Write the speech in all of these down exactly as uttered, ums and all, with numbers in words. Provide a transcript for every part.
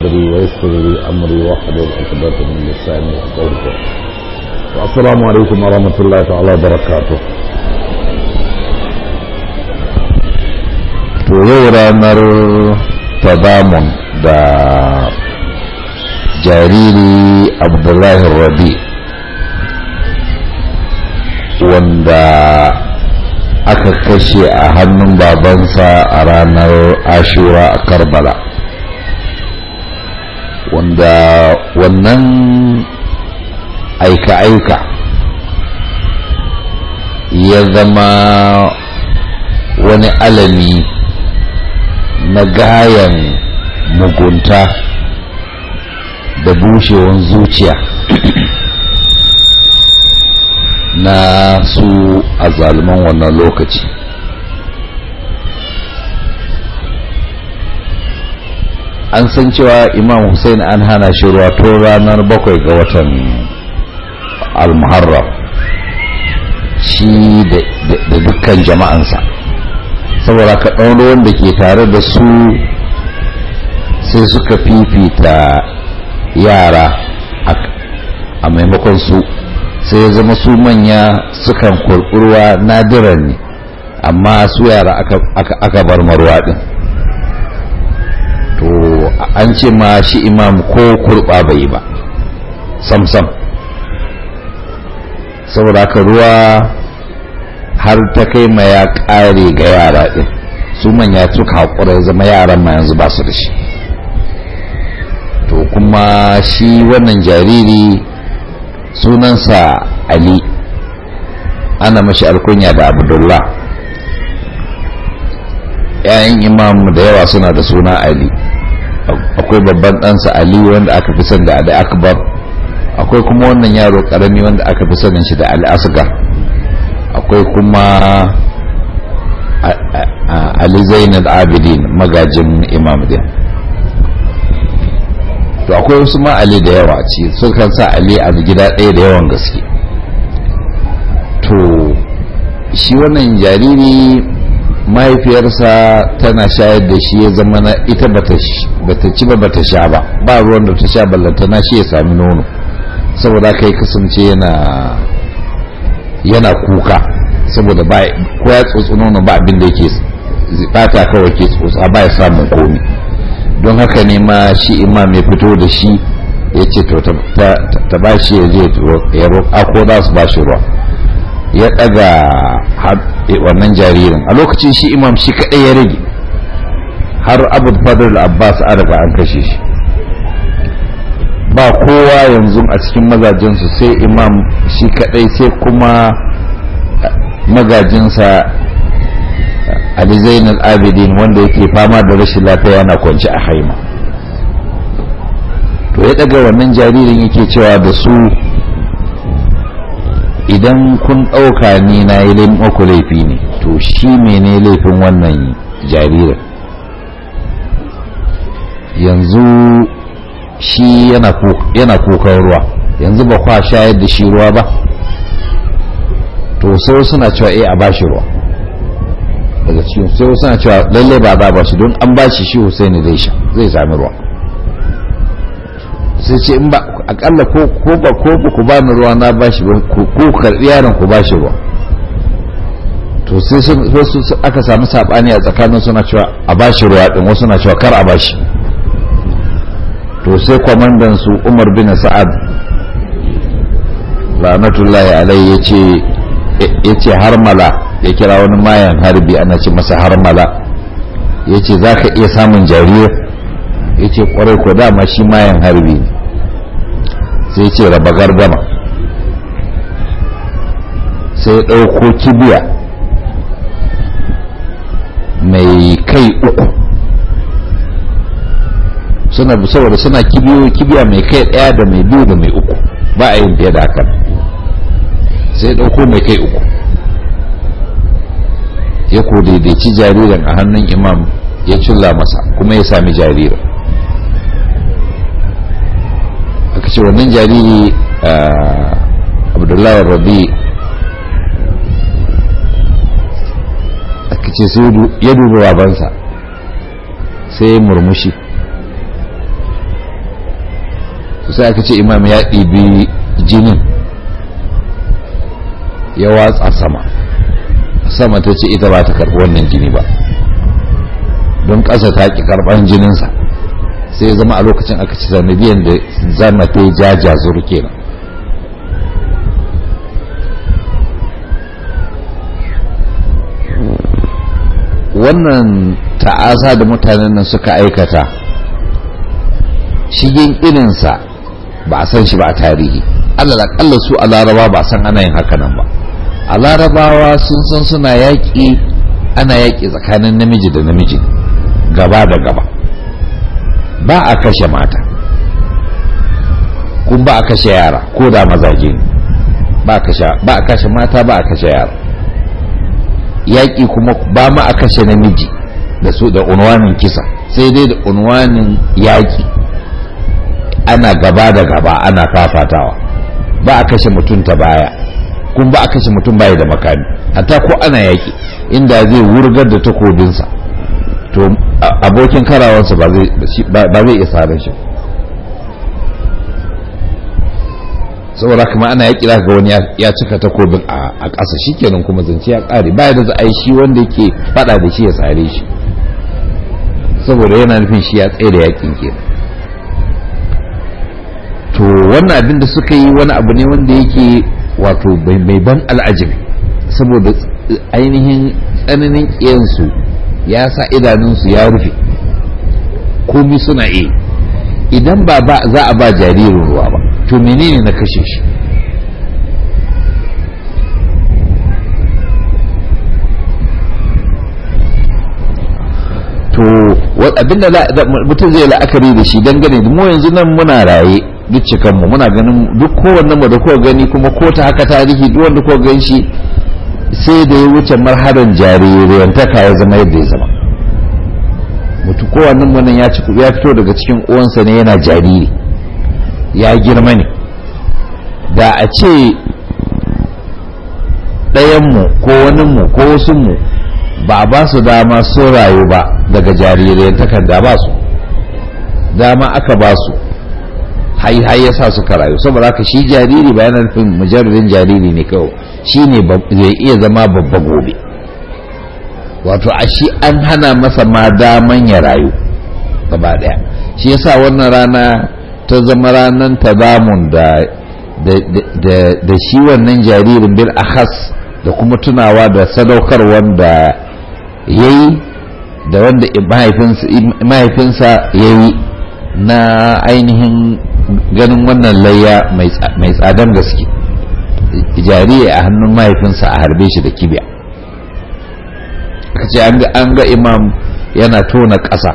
صدري ويسر لي أمري واحلل عقدة من لساني يفقهوا قولي. السلام عليكم ورحمة الله تعالى وبركاته. To yau ranar tadamun da jariri Abdullahi Rabi wanda aka kashe a hannun babansa a ranar Ashura a Karbala, wanda wannan aika-aika ya zama wani alami na gayan mugunta da bushewan zuciya na su a zaluman wannan lokaci. An san cewa Imam Hussein an hana shi ruwa tun ranar bakwai ga watan al-Muharram, shi da dukkan jama'ansa, saboda ka ɗauro wanda ke tare da su sai suka fifita yara a maimakon su, sai ya zama su manya sukan kurkurwa nadiran ne, amma su yara aka bar marwa din. To an ce ma shi imam ko kurba bai ba samsam, saboda ka ruwa har ta kai ma ya kare ga yara din, su manya suka haƙura ya zama yaran ma yanzu ba su da shi. To kuma shi wannan jariri sunansa Ali, ana mashi alkunya da Abdullah. ‘Ya'yan imam da yawa suna da suna Ali, akwai babban ɗansa Ali wanda aka fi son da Ali Akbar, akwai kuma wannan yaro ƙarami wanda aka fi sanin shi da Ali Asgar, akwai kuma Ali Zainal Abidin magajin imam din. To akwai wasu ma Ali da yawa ce sun kan sa Ali a gida ɗaya da yawan gaske. To shi wannan jariri mahaifiyarsa tana shayar da shi ya zama na ita bata ci ba bata sha ba, ba ruwan da ta sha ballantana shi ya sami nono, saboda kai kasance yana yana kuka saboda ba ko ya tsotsi nono ba abin da yake bata kawai ke tsotsa ba ya samun komi. Don haka ne ma shi imam ya fito da shi ya ce to ta ba shi ya je ya roƙa ko za su ba shi ruwa. Ya ɗaga wannan jaririn a lokacin shi imam shi kaɗai ya rage, har abu fadl abbas an riga an kashe shi, ba kowa yanzu a cikin mazajensu sai imam shi kaɗai, sai kuma magajinsa Ali Zainal Abidin wanda yake fama da rashin lafiya yana kwanci a haima. To ya daga wannan jaririn yake cewa da su, idan kun ɗauka ni na yi maku laifi ne, to shi mene laifin wannan jaririn? Yanzu shi yana kukan ruwa, yanzu ba kwa shayar da shi ruwa ba? To sai suna cewa eh a bashi ruwa daga cikin, sai suna cewa lalle ba za ba shi, don an bashi shi Husaini zai sha zai sami ruwa. sai ce in ba akalla ko ko ba ko ba ku ba ni ruwa na bashi ba, ku karbi yaron ku bashi ruwa. To sai su aka samu sabani a tsakanin, suna cewa a bashi ruwa din, wasu na cewa kar a bashi. To sai kwamandan su Umar bin Sa'ad la'natullahi alaihi yace yace harmala, ya kira wani mayan harbi ana ce masa harmala, yace zaka iya samun jariri? Yace kwarai ko dama shi mayan harbi ne. Sai yace raba gardama, sai ya dauko kibiya mai kai uku, suna saboda suna kibiyo kibiya mai kai daya da mai biyu da mai uku, ba a yin fiye da haka. Sai dauko mai kai uku ya ko daidaici jaririn a hannun imam ya cilla masa, kuma ya sami jaririn. aka ce wannan jariri Abdullahi Rabi aka ce sai ya dubi babansa sai ya murmushi sai aka ce imam ya ɗibi jinin ya watsa sama sama ta ce ita ba ta karɓi wannan jini ba don ƙasa ta ƙi karɓar jininsa sai zama a lokacin aka ci sanadiyan da zama ta yi jaja zuru kenan. Wannan ta'asa da mutanen nan suka aikata shigin irinsa ba a san shi ba a tarihi. Allah akalla su a laraba ba san ana yin haka nan ba. A larabawa sun san suna yaƙi, ana yaƙi tsakanin namiji da namiji gaba da gaba, ba a kashe mata kun ba a kashe yara ko da mazaje ne, ba a kashe mata ba a kashe yara. yaƙi kuma ba ma a kashe namiji da su da unwanin kisa, sai dai da unwanin yaƙi ana gaba da gaba ana fafatawa. Ba a kashe mutum ta baya kun ba a kashe mutum baya da makami, hatta ko ana yaƙi inda zai wurgar da takobinsa to abokin karawansa ba zai iya saran shi. saboda kuma ana yaƙi ga wani ya cika takobin a ƙasa shikenan kuma zance ya ƙare, baya da za a yi shi wanda yake faɗa da shi ya sare shi, saboda yana nufin shi ya tsaye da yaƙin ke. To wannan abin da suka yi wani abu ne wanda yake wato mai ban al'ajabi, saboda ainihin tsananin ƙiyansu ya sa idanunsu ya rufe komi suna iya. Idan ba za a ba jaririn ruwa ba to menene na kashe shi? To abinda mutum zai la'akari da shi dangane da mu yanzu nan muna raye duk cikanmu muna ganin duk kowanne mu da kowa gani, kuma ko ta haka tarihi duk wanda kowa gan shi sai da ya wuce marhaban jaririyantaka ya zama yadda ya zama. mutu kowannen wannan ya ci ya fito daga cikin uwansa ne yana jariri, ya girma ne. Da a ce ɗayanmu ko waninmu ko wasunmu ba a ba su dama sun rayu ba daga jarirai takarda ba su dama aka ba su hai ya sa suka rayu. saboda haka shi jariri ba yana nufin mujarradin jariri ne kawai, shi ne zai iya zama babba gobe. wato a shi an hana masa ma daman ya rayu gaba daya. shi yasa wannan rana ta zama ranar tazamun da da shi wannan jaririn bil akhas, da kuma tunawa da sadaukar wanda yayi da wanda mahaifinsa yayi na ainihin ganin wannan layya mai tsadan gaske. jariri a hannun mahaifinsa a harbe shi da kibiya, kace an ga imam yana tona ƙasa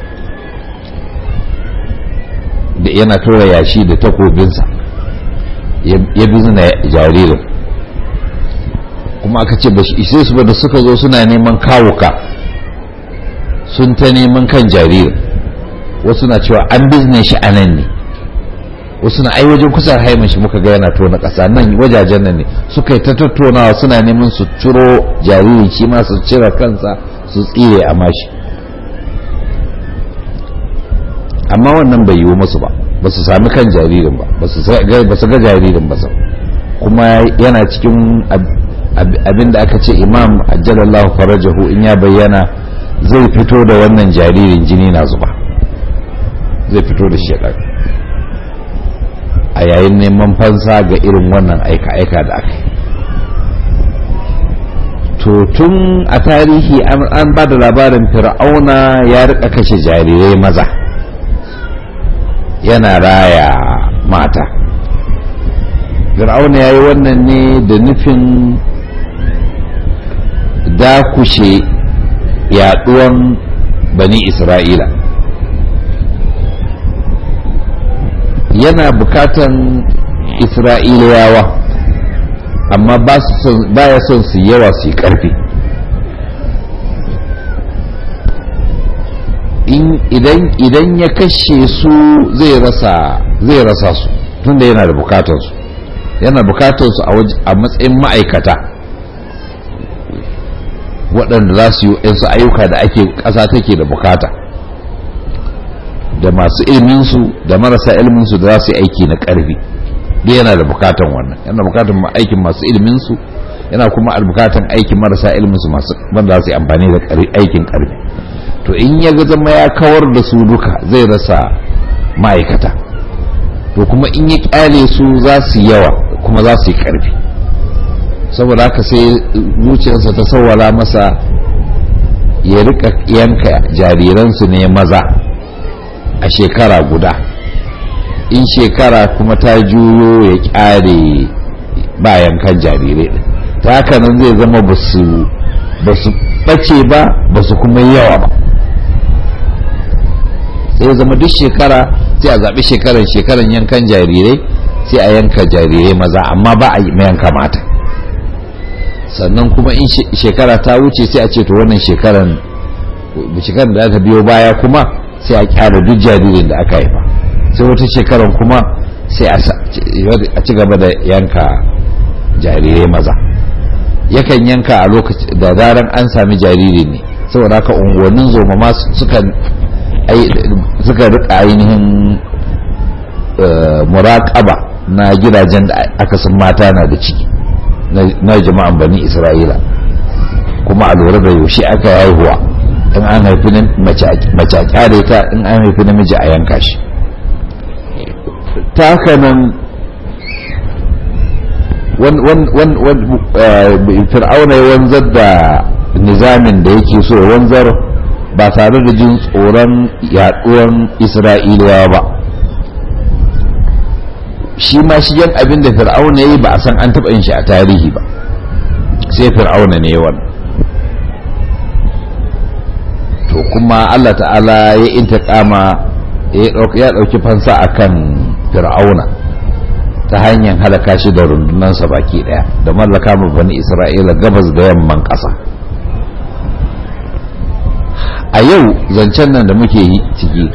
da yana tora yashi da takobinsa ya bizina jaririn, kuma aka ce ba shi ishe su ba da suka zo suna neman kawuka sun ta neman kan jaririn. wasu na cewa an bizne shi a nan ne, wasu na ai wajen kusa haimin shi muka ga yana tona ƙasa nan wajajen nan ne. suka yi ta tattonawa suna neman su ciro jaririn shi ma su cire kansa su tsire a mashi, amma wannan bai yiwu musu ba, ba su sami kan jaririn ba, ba su ga jaririn ba. kuma yana cikin abin da aka ce imam ajjalallahu farajahu in ya bayyana zai fito da wannan jaririn jini na zuba, zai fito da shi a yayin neman fansa ga irin wannan aika-aika da aka yi. to tun a tarihi an ba da labarin fir'auna ya rika kashe jarirai maza yana raya mata. fir'auna ya yi wannan ne da nufin dakushe yaduwan bani isra'ila. yana bukatan isra'ilayawa amma ba ya son su yawa su yi karfi. idan ya kashe su zai rasa su tunda yana da bukatansu yana bukatansu a matsayin ma'aikata waɗanda za su yi yansu ayyuka da ake ƙasa take da bukata. da masu ilminsu da marasa ilminsu da za su yi aiki na ƙarfi duk yana da bukatan wannan, yana bukatan aikin masu ilminsu, yana kuma bukatan aikin marasa ilminsu masu wanda za su yi amfani da aikin ƙarfi. To in ya ga zama ya kawar da su duka zai rasa ma'aikata, to kuma in ya kyale su za su yawa kuma za su yi ƙarfi. Saboda haka sai zuciyarsa ta sawwala masa ya rika yanka jariransu ne maza a shekara guda, in shekara kuma ta juyo ya kyare ba yankan jarirai din. Ta haka nan zai zama ba su ɓace ba ba su kuma yawa ba, sai ya zama duk shekara sai a zaɓi shekaran shekaran yankan jarirai sai a yanka jarirai maza amma ba a yanka mata. Sannan kuma in shekara ta wuce sai a ce to wannan shekaran shekaran da ta biyo baya kuma sai a kyara duk jaririn da aka haifa, sai wata shekaran kuma sai a ci gaba da yanka jarirai maza. Yakan yanka a lokaci da zaran an sami jariri ne, saboda haka unguwannin zoma ma suka rika ainihin muraƙaba na gidajen da aka san mata na da ciki na jama'an bani Isra'ila, kuma a lura da yaushe aka haihuwa, in an haifi mace a kyare ta, in an haifi namiji a yanka shi. Ta haka nan fir'auna ya wanzar da nizamin da yake so ya wanzar ba tare da jin tsoron yaduwan Isra'iliyawa ba. Shi ma shi yan abin da fir'auna ya yi ba a san an taɓa yin shi a tarihi ba, sai fir'auna ne wannan. To kuma Allah ta'ala ya intiqama ya ɗauki fansa akan fir'auna ta hanyar halaka shi da rundunansa baki ɗaya da mallaka mu bani Isra'ila gabas da yamman ƙasa. A yau zancen nan da muke yi ciki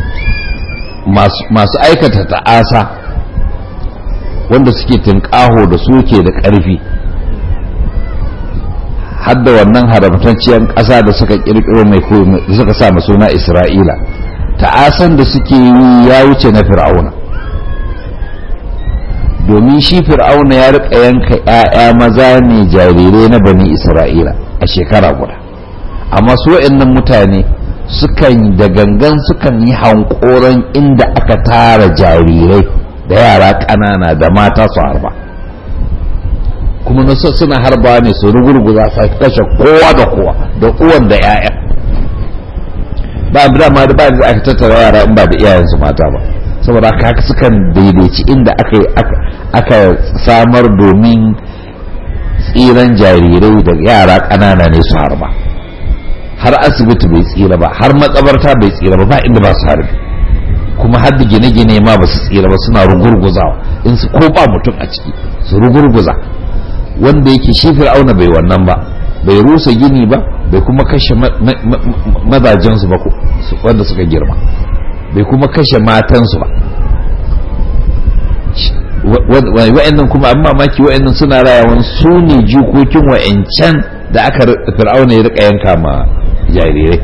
masu aikata ta'asa wanda suke tunƙaho da suke da ƙarfi, har da wannan haramtacciyar ƙasa da suka ƙirƙiro mai da suka sa mai suna Isra'ila, ta'asan da suke yi ya wuce na fir'auna. Domin shi fir'auna ya rika yanka 'ya'ya maza ne jarirai na bani Isra'ila a shekara guda, amma su waɗannan mutane sukan da gangan sukan yi hankoron inda aka tara jarirai da yara ƙanana da mata su harba, kuma na suna harba ne su rugurguza su kashe kowa da kowa da uwan da 'ya'ya. ba da ma da ba da aka tattara yara in ba da iyayensu mata ba, saboda haka sukan daidaici inda aka aka samar domin tsiran jarirai da yara ƙanana ne su harba. Har asibiti bai tsira ba, har matsabarta bai tsira ba, ba inda ba su harbi, kuma har da gine-gine ma ba su tsira ba, suna rugurguzawa in su ko ba mutum a ciki su rugurguza. Wanda yake shi fir'auna bai wannan ba, bai rusa gini ba, bai kuma kashe mazajensu ba wanda suka girma, bai kuma kashe matansu ba. wa'annan kuma an mamaki wa'annan suna rayawan su ne jikokin wa'ancan da aka fir'auna ya rika yanka ma jarirai.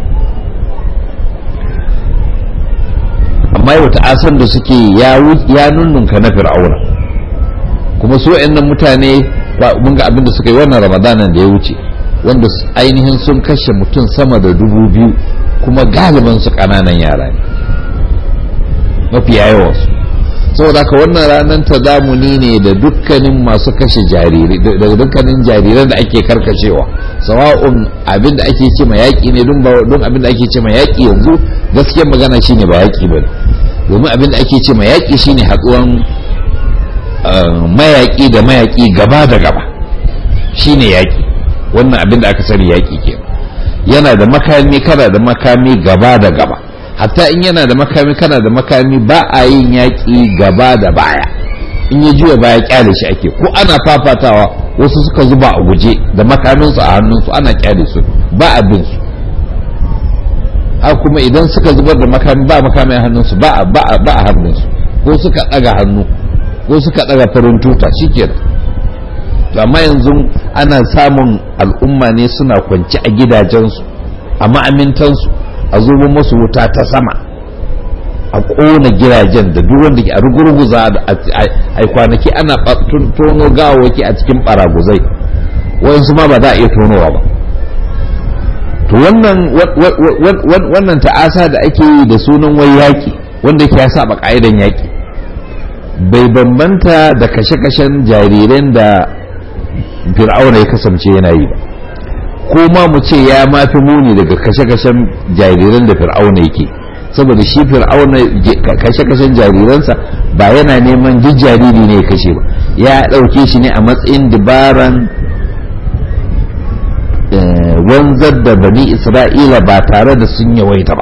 amma yau ta'asan da suke ya nunnunka na fir'auna, kuma su wa'annan mutane mun ga abin da suka yi wannan ramadanan da ya wuce, wanda ainihin sun kashe mutum sama da dubu biyu, kuma galiban su kananan yara ne mafiya yawansu. saboda haka wannan ranar tazamuni ne da dukkanin masu kashe jariri, da dukkanin jariran da ake karkashewa, sawa'un abin da ake ce ma yaƙi ne, don abin da ake ce ma yaƙi yanzu gaskiyar magana shine ba yaƙi ba, domin abin da ake ce ma yaƙi shine haɗuwan mayaƙi da mayaƙi gaba da gaba shine yaƙi. wannan abin da aka sani yaƙi ke, yana da makami kana da makami gaba da gaba. hatta in yana da makami kana da makami ba a yin yaƙi gaba da baya, in ya juya baya kyale shi ake, ko ana fafatawa wasu suka zuba a guje da makaminsu a hannunsu ana kyale su ba abin su. haka kuma idan suka zubar da makami ba makami a hannunsu ba a hannunsu, ko suka ɗaga hannu ko suka ɗaga farin tuta shikenan. to amma yanzu ana samun al'umma ne suna kwance a gidajensu a ma'amintansu, a zubo musu wuta ta sama a ƙona gidajen da duk wanda ke a rugurguza a kwanaki ana tono gawawaki a cikin ɓaraguzai wayansu ma ba za a iya tonowa ba. to wannan wannan ta'asa da ake yi da sunan wai yaƙi wanda ke ya saba ƙa'idan yaƙi bai bambanta da kashe-kashen jariran da fir'auna ya kasance yana yi ba, ko ma mu ce ya mafi muni daga kashe-kashen jariran da fir'auna yake, saboda shi fir'auna kashe-kashen jariransa ba yana neman duk jariri ne ya kashe ba, ya ɗauke shi ne a matsayin dabaran wanzar da bani isra'ila ba tare da sun yawaita ba.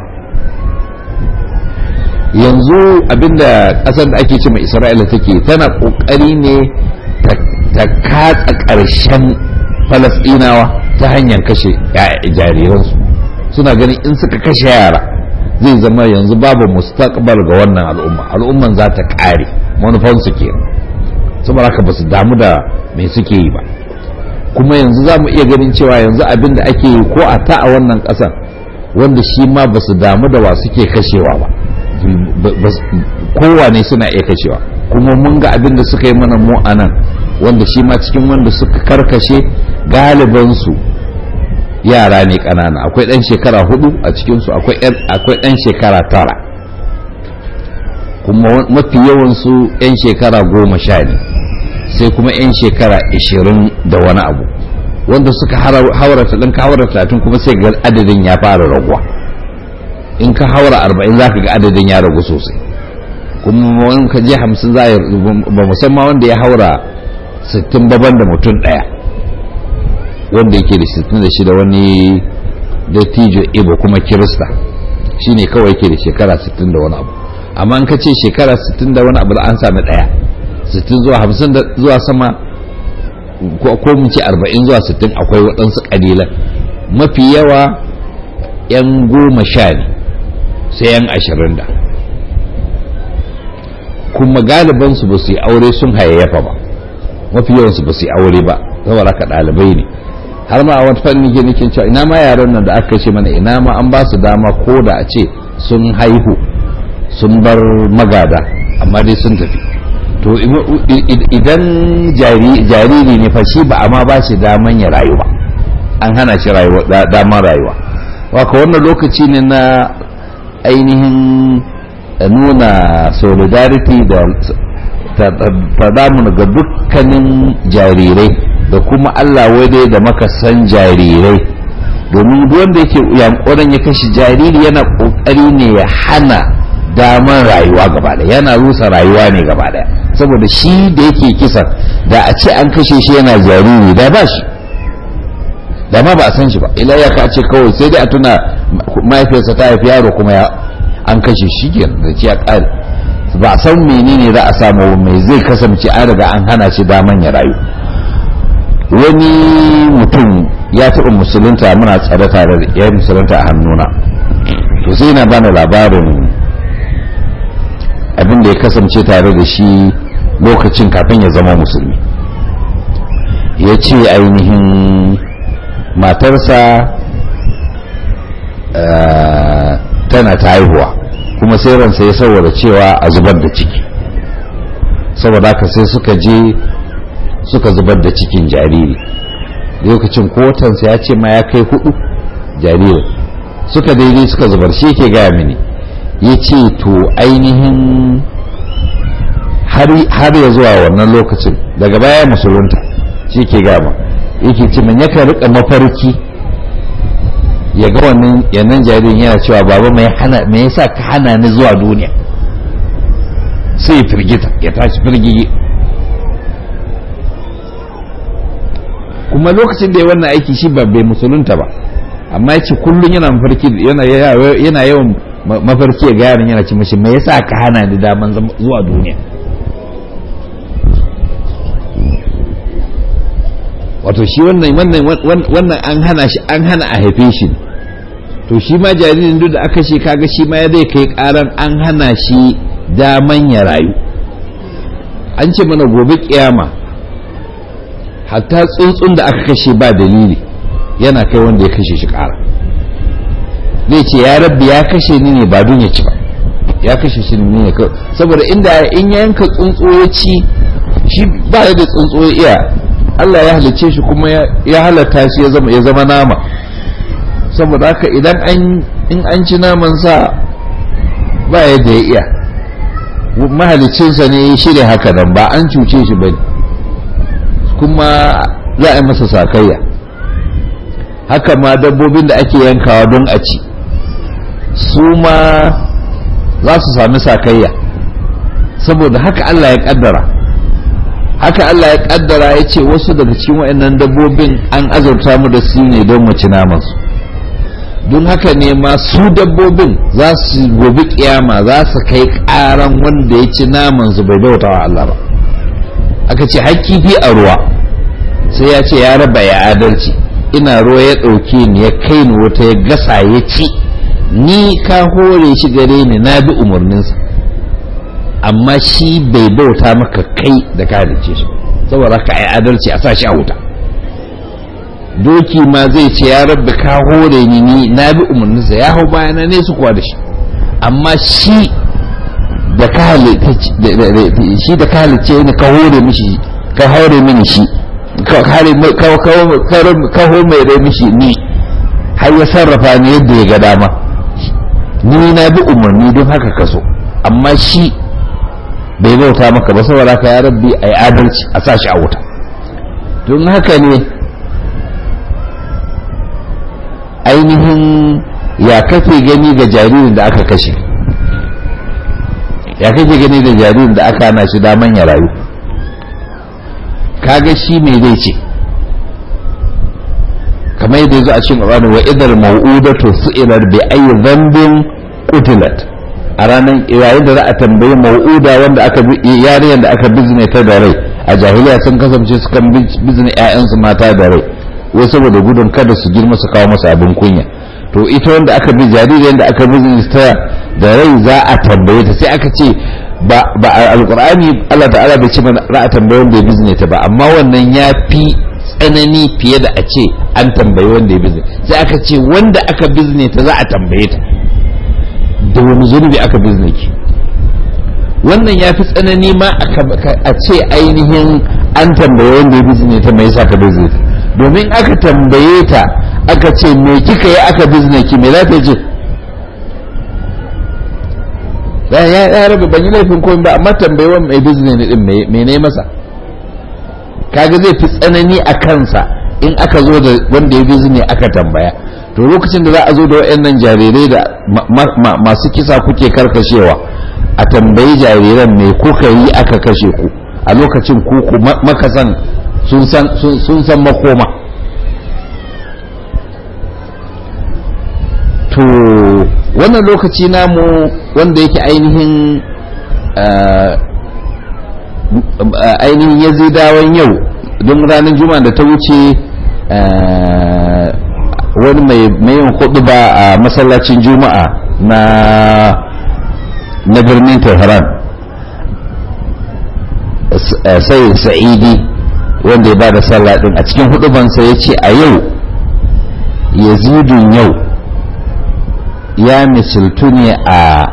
yanzu abinda ƙasar da ake ce mai isra'ila take tana ƙoƙari ne ta katsa ƙarshen falasɗinawa ta hanyar kashe jariransu. suna ganin in suka kashe yara zai zama yanzu babu mustaqbal ga wannan al'umma, al'umman za ta ƙare, manufansu ke saboda haka ba su damu da mai suke yi ba. kuma yanzu za mu iya ganin cewa yanzu abin da ake yi ko a ta a wannan ƙasar wanda shi ma ba su damu da wa suke kashewa ba, kowane suna iya kashewa. kuma mun ga abin da suka yi mana mu a nan, wanda shi ma cikin wanda suka karkashe galibansu yara ne ƙanana, akwai ɗan shekara hudu a cikinsu, akwai ɗan shekara tara, kuma mafi yawansu 'yan shekara goma sha ne, sai kuma 'yan shekara ishirin da wani abu, wanda suka haura ɗin ka haura talatin kuma sai ga adadin ya fara raguwa. in ka haura arba'in za ka ga adadin ya ragu sosai, kuma wani ka je hamsin za a ba musamman wanda ya haura sittin baban da mutum ɗaya wanda yake da sittin da shida, wani dattijo ibo kuma kirista shine kawai yake da shekara sittin da wani abu. amma in ka ce shekara sittin da wani abu an sami ɗaya, sittin zuwa hamsin zuwa sama, ko mun ce arba'in zuwa sittin akwai waɗansu ƙalilan. mafi yawa 'yan goma sha ne sai 'yan ashirin da, kuma galibansu ba su yi aure sun hayayyafa ba, mafi yawansu ba su yi aure ba, saboda haka ɗalibai ne. har ma a wata fannin ke nake cewa ina ma yaran nan da aka ce mana ina ma an ba su dama ko da a ce sun haihu sun bar magada amma dai sun tafi. to idan jariri ne fa shi ba amma ba shi daman ya rayu ba, an hana shi daman rayuwa. waka wannan lokaci ne na ainihin nuna solidarity da tadamun ga dukkanin jarirai da kuma Allah wadai da makasan jarirai, domin wanda yake yankunan ya kashe jariri yana kokari ne ya hana daman rayuwa gaba daya, yana rusa rayuwa ne gaba daya. saboda shi da yake kisa da a ce an kashe shi yana jariri da ba shi da ma ba a san shi ba, ila ya ka ce kawai sai dai a tuna mahaifiyarsa ta haifi yaro kuma ya an kashe shi kenan da ci a ƙari, ba a san menene za a samu mai zai kasance an riga an hana shi daman ya rayu. wani mutum ya taɓa musulunta, muna tsare tare da ya musulunta a hannuna, to sai na bani labarin abin da ya kasance tare da shi lokacin kafin ya zama musulmi. ya ce ainihin matarsa tana ta haihuwa, kuma sai ransa ya saboda cewa a zubar da ciki, saboda haka sai suka je suka zubar da cikin jariri. lokacin kotansa ya ce ma ya kai hudu jaririn, suka daidai suka zubar. shi yake gaya mini, ya ce to ainihin har ya zuwa wannan lokacin daga baya musulunta, shi yake gama yake ce man yakan rika mafarki ya ga wannan yannan jaririn yana cewa baba mai hana me yasa ka hana ni zuwa duniya, sai ya firgita ya tashi firgigi. kuma lokacin da ya wannan aiki shi ba bai musulunta ba, amma yace kullun yana mafarki yana yana yawan mafarki ya ga yaron yana ce mishi me yasa ka hana ni daman zuwa duniya. wato shi wannan wannan wannan an hana shi an hana a haife shi, to shi ma jaririn duk da aka ce kaga shi ma ya zai kai karan an hana shi daman ya rayu. an ce mana gobe kiyama hatta tsuntsun da aka kashe ba dalili yana kai wanda ya kashe shi kara, zai ce ya rabbi ya kashe ni ne ba don ya ci ba, ya kashe shi ne saboda inda in ya yanka tsuntsu ya ci shi ba ya da tsuntsu ya iya Allah ya halice shi kuma ya halatta shi ya zama ya zama nama saboda haka idan an in an ci naman sa ba ya da ya iya mahalicinsa ne ya shirya haka nan ba an cuce shi bane kuma za a yi masa sakayya haka ma dabbobin da ake yankawa don a ci su ma za su sami sakayya saboda haka Allah ya kaddara haka Allah ya kaddara ya ce wasu daga cikin waɗannan dabbobin an azurta mu da su ne don mu ci namansu don haka ne ma su dabbobin za su gobe kiyama za su kai karan wanda ya ci namansu bai bauta wa Allah ba aka ce har kifi a ruwa sai ya ce ya raba ya adalci ina ruwa ya ɗauke ni ya kai ni wata ya gasa ya ci ni ka hore shi gare ni na bi umarninsa amma shi bai bauta maka kai da ka halice shi saboda ka ai adalci a sa shi a wuta doki ma zai ce ya rabbi ka hore ni ni na bi umarninsa ya hau bayana ne su kuwa da shi amma shi da ka halice shi da ka halice ni ka hore mishi ka hore mini shi ka hore ka hore mai rai mishi ni har ya sarrafa ni yadda ya ga dama ni na bi umarni don haka kaso amma shi bai bauta maka ba saboda ka ya rabbi ai adalci a sa shi a wuta don haka ne ainihin ya kake gani ga jaririn da aka kashe ya kake gani da jaririn da aka hana shi daman ya rayu kaga shi me zai ce kamar yadda yazo a cikin Qur'ani wa idal mau'udatu su'ilat bi ayyi dhanbin qutilat a ranar yayin da za a tambayi mau'uda wanda aka yariyar da aka bizne ta da rai a jahiliya sun kasance su kan bizne ƴaƴansu mata da rai wai saboda gudun kada su girma su kawo masa abin kunya to ita wanda aka bi jaririyar da aka bizne ta da rai za a tambaye ta sai aka ce ba ba alqur'ani Allah ta'ala bai ce ba za a tambaye wanda ya bizne ta ba amma wannan ya fi tsanani fiye da a ce an tambayi wanda ya bizne sai aka ce wanda aka bizne ta za a tambaye ta da wani zunubi aka bizne ki wannan ya fi tsanani ma a ce ainihin an tambaye wanda ya bizne ta mai yasa ka bizne ta domin aka tambaye ta aka ce me kika yi aka bizne ki me za ta ce ya ya rabu ban yi laifin komai ba amma tambaye wanda mai bizne ne din me ne masa kaga zai fi tsanani a kansa in aka zo da wanda ya bizne aka tambaya to lokacin da za a zo da waɗannan jarirai da masu kisa kuke karkashewa a tambayi jariran me kuka yi aka kashe ku a lokacin ku makasan sun san sun san makoma to wannan lokaci namu wanda yake ainihin ainihin yazidawan yau don ranar juma'a da ta wuce wani mai yin hudu ba a masallacin juma'a na na birnin tehran sai sa'idi wanda ya ba da sallah din a cikin hudubansa ya ce a yau yazidun yau ya misaltu ne a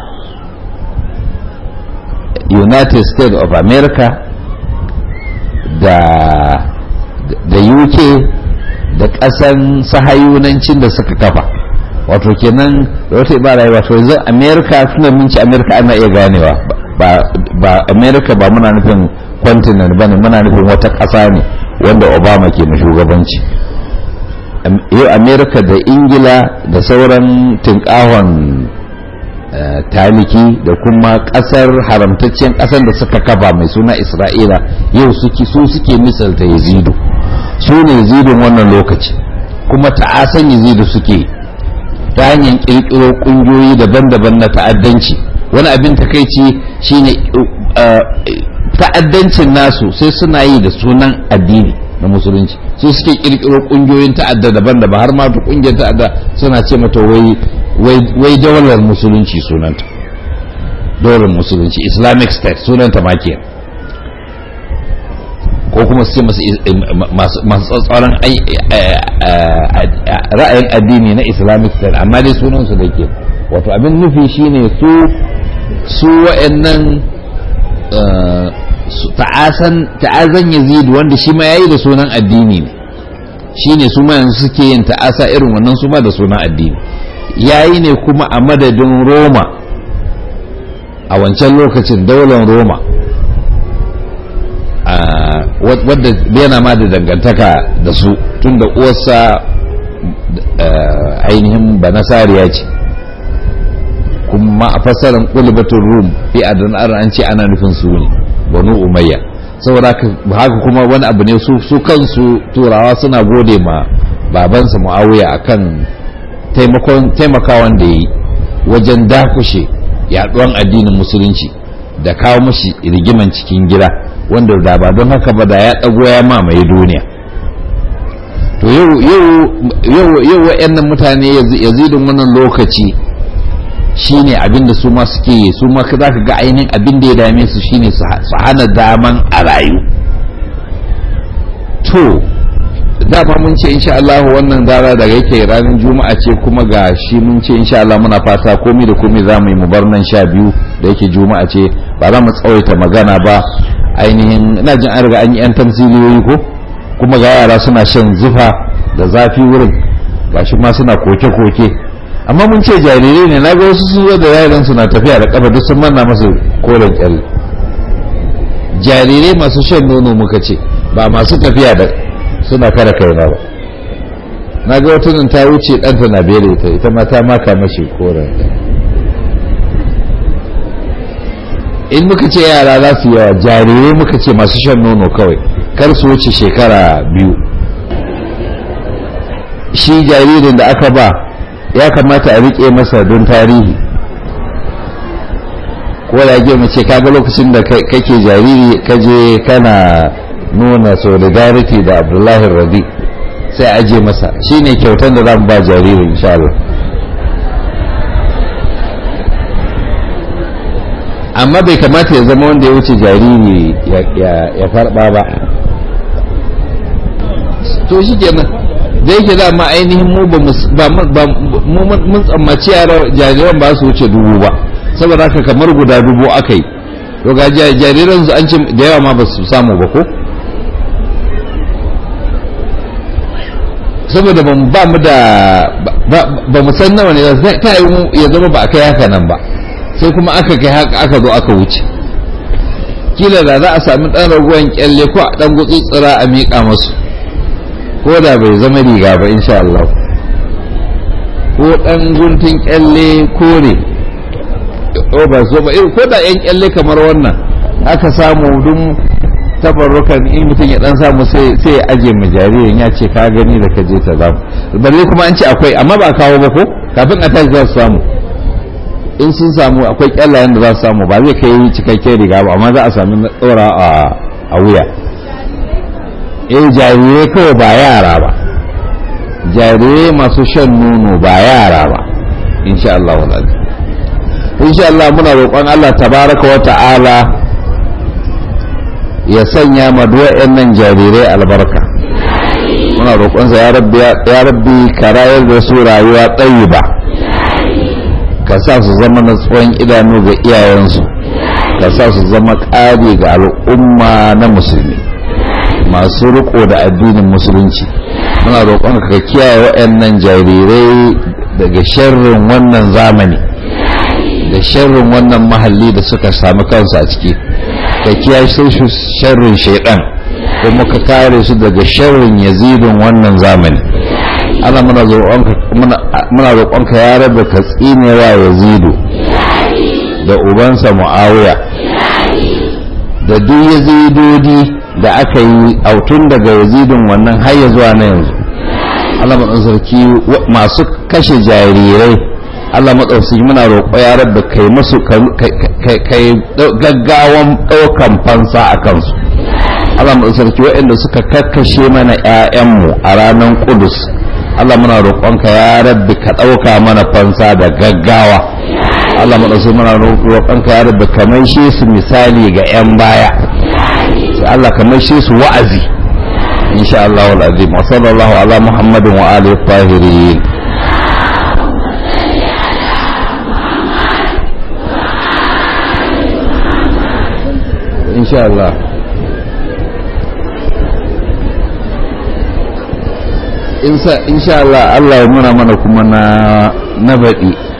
United States of America da da U K da ƙasan sahayunancin da suka kafa wato kenan da wata ibara wato yanzu America suna minci America ana iya ganewa ba ba America ba muna nufin continent bane muna nufin wata ƙasa ne wanda Obama ke shugabanci yau America da Ingila da sauran tinkahon taliki da kuma kasar haramtacciyar kasar da suka kafa mai suna Isra'ila yau suke su suke misalta Yazidu su ne Yazidun wannan lokaci kuma ta'asan Yazidu suke ta hanyar kirkiro kungiyoyi daban-daban na ta'addanci wani abin takeici shine ta'addancin nasu sai suna yi da sunan addini na musulunci su suke kirkiro kungiyoyin ta'adda daban-daban har ma ta kungiyar ta'adda suna ce mata wai wai daular musulunci sunanta daular musulunci Islamic State sunanta ma ke ko kuma su ce masu tsatsauran ra'ayin addini na Islamic State amma dai sunansu da ke wato abin nufi shine su su wa'annan ta'azan yazid wanda shi ma yayi da sunan addini ne shine su ma yanzu suke yin ta'asa irin wannan su ma da sunan addini yayi ne kuma a madadin Roma a wancan lokacin daular Roma wadda yana ma da dangantaka da su tunda uwarsa ainihin banasariya ce kuma a fassarar ƙulbatun rum fi adana an ce ana nufin su ne banu umayya saboda haka kuma wani abu ne su kansu turawa suna gode ma babansa muawiya akan taimakawan da yi wajen dakushe yaduwan addinin musulunci da kawo mashi rigiman cikin gida wanda da ba don haka ba da ya dago ya mamaye duniya to yau yau yau wa'annan mutane yazidin wannan lokaci shine abinda su ma suke yi su ma za ka ga ainihin abinda ya dame su shine su hana daman a rayu to dama mun ce insha Allah wannan dara daga yake ranar juma'a ce kuma ga shi mun ce insha Allah muna fata komai da komai za mu yi mu bar nan sha biyu da yake juma'a ce ba za mu tsawaita magana ba ainihin ina jin an riga an yi yan tamsiliyoyi ko kuma ga yara suna shan zufa da zafi wurin gashi ma suna koke-koke amma mun ce jarirai ne na ga wasu sun zo da yaran suna tafiya da kafa duk sun manna masu koren kyal jarirai masu shan nono muka ce ba masu tafiya da suna kara kaina ba na ga wata nan ta wuce ɗanta na bere ta ita ma ta maka mashi koren in muka ce yara za su yawa jarirai muka ce masu shan nono kawai kar su wuce shekara biyu shi jaririn da aka ba ya kamata a rike masa don tarihi ko da yake mace kaga lokacin da kake jariri kaje kana nuna solidarity da Abdullahi Rabi sai aje masa shine kyautar da zamu ba jariri insha Allah amma bai kamata ya zama wanda ya wuce jariri ya farba ba to shi kenan da yake da ma ainihin mu ba mun tsammaci yara jariran ba su wuce dubu ba saboda haka kamar guda dubu aka yi to ga jariran su an ce da yawa ma ba su samu ba ko saboda ba mu da ba mu san nawa ne ta yi ya zama ba a kai haka nan ba sai kuma aka kai haka aka zo aka wuce kila da za a sami ɗan raguwan kyalle ko a ɗan gutsu tsira a miƙa masu ko da bai zama riga ba insha Allah ko ɗan guntun kyalle kore o ba so ba ko da yan kyalle kamar wannan aka samu dun tabarrukan in mutum ya dan samu sai sai ya aje mu jaririn ya ce ka gani da ka je ta zamu balle kuma an ce akwai amma ba kawo ba ko kafin a tashi za su samu in sun samu akwai kyallayen da za su samu ba zai kai cikakken riga ba amma za a sami tsora a wuya eh jarirai kawai ba yara ba jarirai masu shan nono ba yara ba insha Allah wallahi insha Allah muna roƙon Allah tabaraka wa ta'ala ya sanya ma duwayen nan jarirai albarka muna roƙonsa ya rabbi ya rabbi ka rayar da su rayuwa tayyiba ka sa su zama na tsawon idanu ga iyayensu ka sa su zama ƙari ga al'umma na musulmi masu riko da addinin musulunci muna roƙon ka kiyaye waɗannan jarirai daga sharrin wannan zamani da sharrin wannan mahalli da suka sami kansu a ciki ka kiyaye su sharrin shaidan kuma ka kare su daga sharrin yazidin wannan zamani ana muna roƙonka muna roƙonka ya rabu ka tsinewa yazidu da ubansa muawiya da duk yazidodi da aka yi autun daga yazidin wannan har ya zuwa na yanzu Allah maɗaukaki masu kashe jarirai Allah maɗaukaki muna roƙo ya rabba kai musu kai gaggawan ɗaukan fansa a kansu Allah maɗaukaki waɗanda suka kakkashe mana ƴaƴanmu a ranar Qudus Allah muna roƙonka ya rabbi ka ɗauka mana fansa da gaggawa Allah maɗaukaki muna roƙonka ya rabbi ka maishe su misali ga ƴan baya Allah ka maishe su wa'azi insha Allah wal azim wa sallallahu ala Muhammadin wa alihi tahirin insha Allah. insha Allah Allah ya muna mana kuma na na baɗi